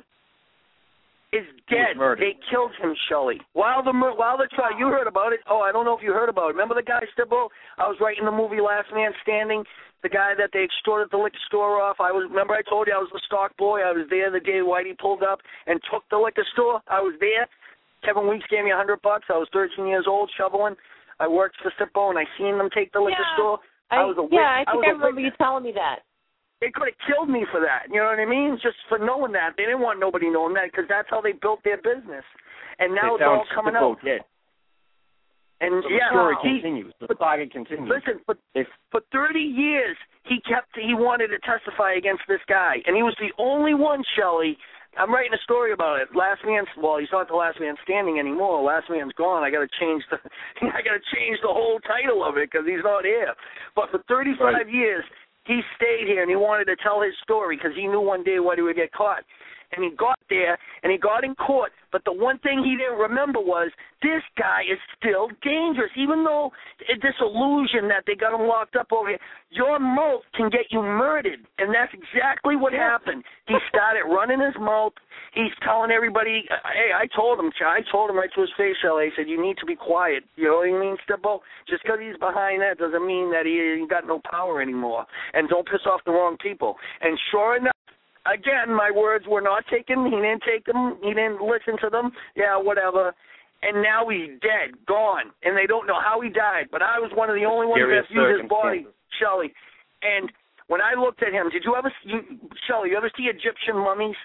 is dead. They killed him, Shelley. While the trial, you heard about it. Oh, I don't know if you heard about it. Remember the guy, Stipple? I was writing the movie Last Man Standing, the guy that they extorted the liquor store off. Remember I told you I was the stock boy? I was there the day Whitey pulled up and took the liquor store. I was there. Kevin Weeks gave me $100. I was 13 years old, shoveling. I worked for Stipple, and I seen them take the liquor store. I remember you telling me that. They could have killed me for that. You know what I mean? Just for knowing that. They didn't want nobody knowing that because that's how they built their business. And now it's all coming out. Dead. And so the story continues. The saga continues. Listen, for 30 years, he wanted to testify against this guy, and he was the only one, Shelley. I'm writing a story about it. He's not the last man standing anymore. Last man's gone. I got to change the whole title of it because he's not here. But for 35 years, he stayed here and he wanted to tell his story because he knew one day Whitey would get caught. And he got there, and he got in court. But the one thing he didn't remember was this guy is still dangerous. Even though this illusion that they got him locked up over here, your mouth can get you murdered. And that's exactly what happened. He started running his mouth. He's telling everybody, hey, I told him right to his face, I said, you need to be quiet. You know what I mean, Stipple? Just because he's behind that doesn't mean that he got no power anymore. And don't piss off the wrong people. And sure enough, again, my words were not taken. He didn't take them. He didn't listen to them. Yeah, whatever. And now he's dead, gone. And they don't know how he died. But I was one of the only ones that viewed his body, Shelley. And when I looked at him, Shelley, you ever see Egyptian mummies?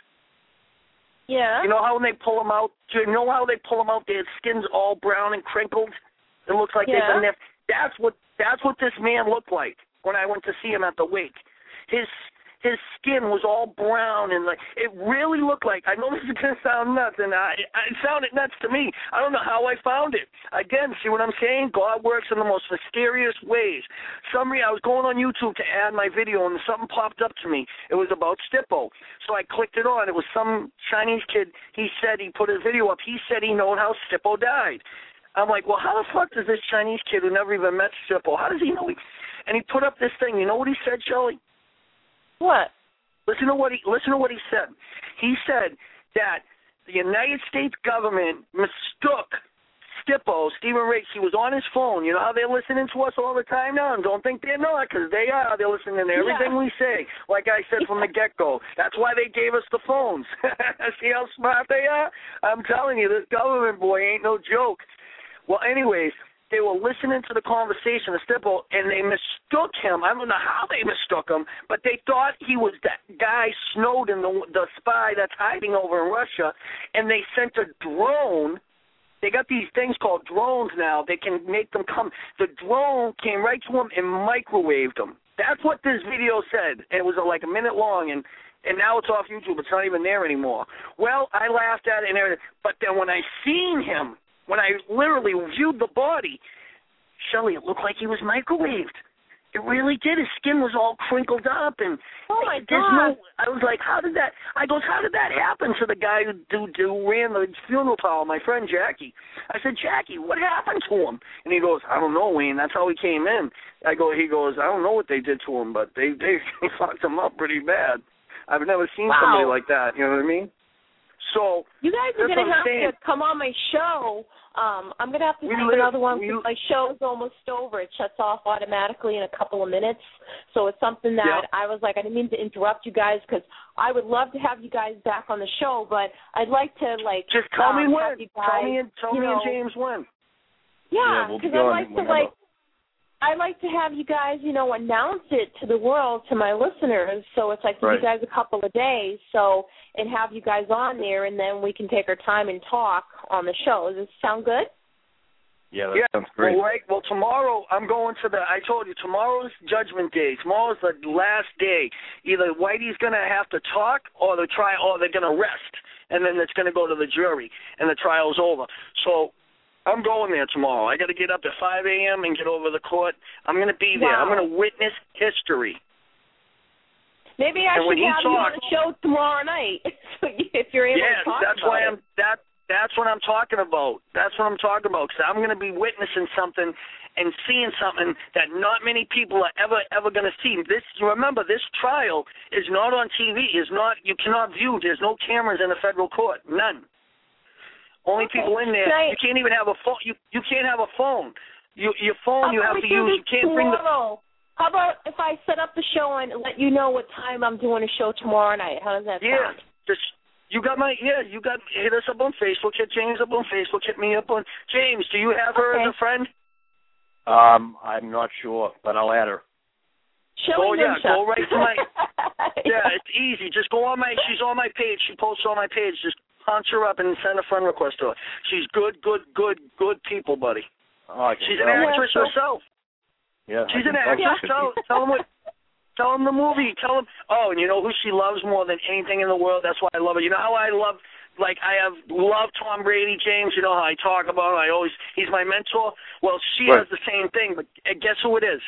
Yeah. You know how when they pull them out? Do you know how they pull them out? Their skin's all brown and crinkled. It looks like they've been there. That's what this man looked like when I went to see him at the wake. His skin was all brown and it really looked like. I know this is gonna sound nuts, and it sounded nuts to me. I don't know how I found it. Again, see what I'm saying? God works in the most mysterious ways. I was going on YouTube to add my video, and something popped up to me. It was about Stipple, so I clicked it on. It was some Chinese kid. He said he put a video up. He said he knew how Stipple died. I'm like, well, how the fuck does this Chinese kid who never even met Stipple? How does he know? And he put up this thing. You know what he said, Shelley? What? Listen to what he said. He said that the United States government mistook Stipple, Stephen Riggs. He was on his phone. You know how they're listening to us all the time now? And don't think they're not, because they are. They're listening to everything we say. Like I said from the get-go. That's why they gave us the phones. See how smart they are? I'm telling you, this government boy ain't no joke. Well, anyways, they were listening to the conversation of Stipple, and they mistook him. I don't know how they mistook him, but they thought he was that guy Snowden, the spy that's hiding over in Russia, and they sent a drone. They got these things called drones now. They can make them come. The drone came right to him and microwaved him. That's what this video said. It was like a minute long, and now it's off YouTube. It's not even there anymore. Well, I laughed at it and everything, but then when I seen him, when I literally viewed the body, Shelley, it looked like he was microwaved. It really did. His skin was all crinkled up, and oh my there's God. I was like, how did that? I goes, how did that happen to the guy who ran the funeral parlor, my friend Jackie? I said, Jackie, what happened to him? And he goes, I don't know, Wayne. That's how he came in. He goes, I don't know what they did to him, but they fucked him up pretty bad. I've never seen somebody like that. You know what I mean? So you guys are going to have to come on my show. I'm going to have to do another one because my show is almost over. It shuts off automatically in a couple of minutes. So it's something that I was like, I didn't mean to interrupt you guys because I would love to have you guys back on the show, but I'd like to, like, just tell me when. Tell me and James when. Yeah, because I'd like to have you guys, announce it to the world, to my listeners. So it's like give you guys a couple of days, and have you guys on there, and then we can take our time and talk on the show. Does this sound good? Yeah, that sounds great. Well, tomorrow I'm going to I told you, tomorrow's Judgment Day. Tomorrow's the last day. Either Whitey's going to have to talk or they're going to rest, and then it's going to go to the jury, and the trial's over. So I'm going there tomorrow. I got to get up at 5 a.m. and get over the court. I'm going to be there. I'm going to witness history. Maybe I should have you on the show tomorrow night if you're able to talk about it. That's what I'm talking about. That's what I'm talking about. Because I'm going to be witnessing something and seeing something that not many people are ever going to see. Remember, this trial is not on TV. You cannot view. There's no cameras in the federal court. None. Only people in there. You can't even have a phone. You can't have a phone. Your phone you have to use. You can't bring the. How about if I set up the show and let you know what time I'm doing a show tomorrow night? How does that sound? You got hit us up on Facebook. Hit James up on Facebook. Hit me up on James. Do you have her as a friend? I'm not sure, but I'll add her. Go right to my. It's easy. Just go on she's on my page. She posts on my page. Just punch her up and send a friend request to her. She's good people, buddy. She's an actress herself. Yeah, she's an actress. Tell them the movie. Tell them. Oh, and you know who she loves more than anything in the world? That's why I love her. You know how I love, I have loved Tom Brady, James. You know how I talk about him. He's my mentor. Well, she has the same thing, but guess who it is?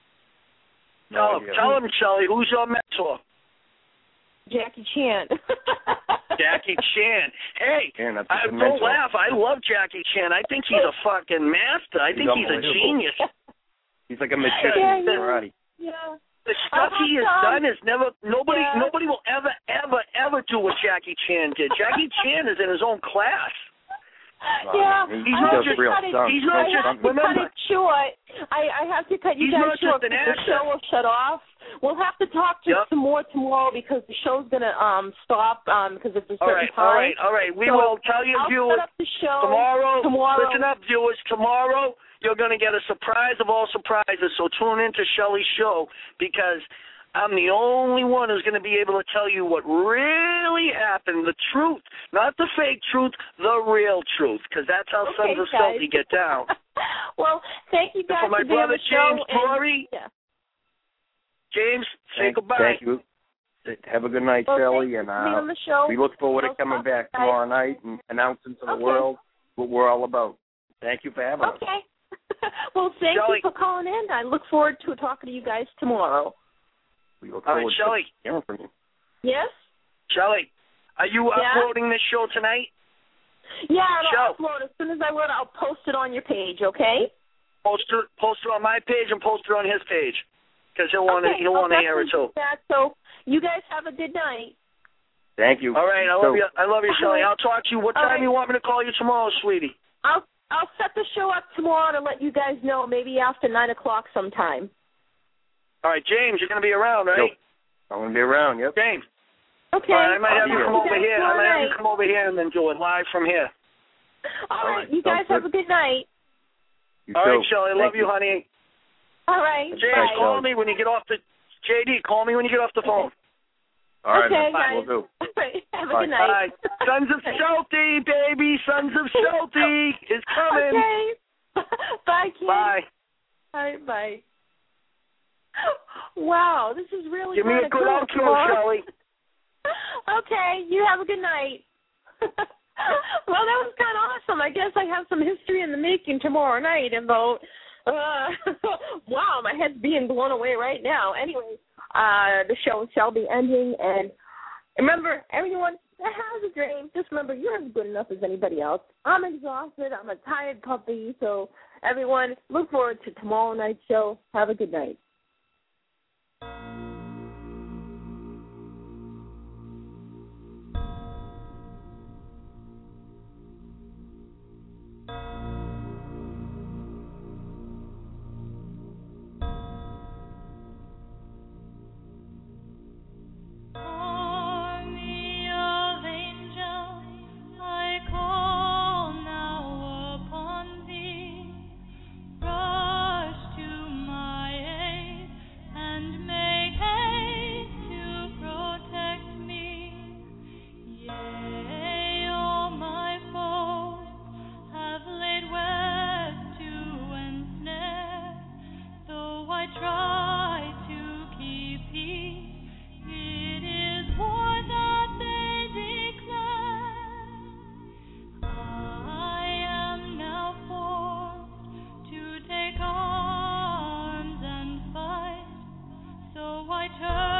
Tell him, Shelley, who's your mentor? Jackie Chan. Jackie Chan. Hey, don't laugh. I love Jackie Chan. I think he's a fucking master. I think he's a genius. He's like a magician. Yeah. The stuff he has done is nobody will ever do what Jackie Chan did. Jackie Chan is in his own class. He's not just remember. I have to cut you guys short because the show will shut off. We'll have to talk some more tomorrow because the show's going to stop because it's a certain time. All right. We will tell you viewers set up the show tomorrow. Listen up, viewers. Tomorrow you're going to get a surprise of all surprises, so tune into Shelley's show because I'm the only one who's going to be able to tell you what really happened, the truth, not the fake truth, the real truth, because that's how Sons of Celtic get down. Well, thank you guys for my brother James Glory. James, say goodbye. Thank you. Have a good night, Shelley, and we look forward to coming back tomorrow night and announcing to the world what we're all about. Thank you for having us. Okay. Well, thank you for calling in. I look forward to talking to you guys tomorrow. We look forward to hearing from you. Yes? Shelley, are you uploading this show tonight? Yeah, I'll upload. As soon as I will, I'll post it on your page, okay? Post it on my page and post it on his page because he'll want to hear it too. So you guys have a good night. Thank you. All right, I love you, Shelley. I'll talk to you. What time do you want me to call you tomorrow, sweetie? I'll set the show up tomorrow to let you guys know, maybe after 9 o'clock sometime. All right, James, you're going to be around, right? Yep. I'm going to be around, yep. James. Okay. All right, I might have you come over here. I might have you come over here and then do it live from here. All right, you guys have a good night. All right, Shelley, I love you, honey. All right, James, call me when you get off the phone. All right, okay, guys. We'll do. All right, have a good night. Bye. Sons of Celtic, baby. Sons of Celtic is coming. Okay. Bye, kids. Bye. All right, bye. Wow, this is really Give me a good outro, Shelley. Okay, you have a good night. Well, that was kind of awesome. I guess I have some history in the making tomorrow night about Wow, my head's being blown away right now. Anyway, the show shall be ending. And remember, everyone that has a dream, just remember you're as good enough as anybody else. I'm exhausted. I'm a tired puppy. So, everyone, look forward to tomorrow night's show. Have a good night. I turn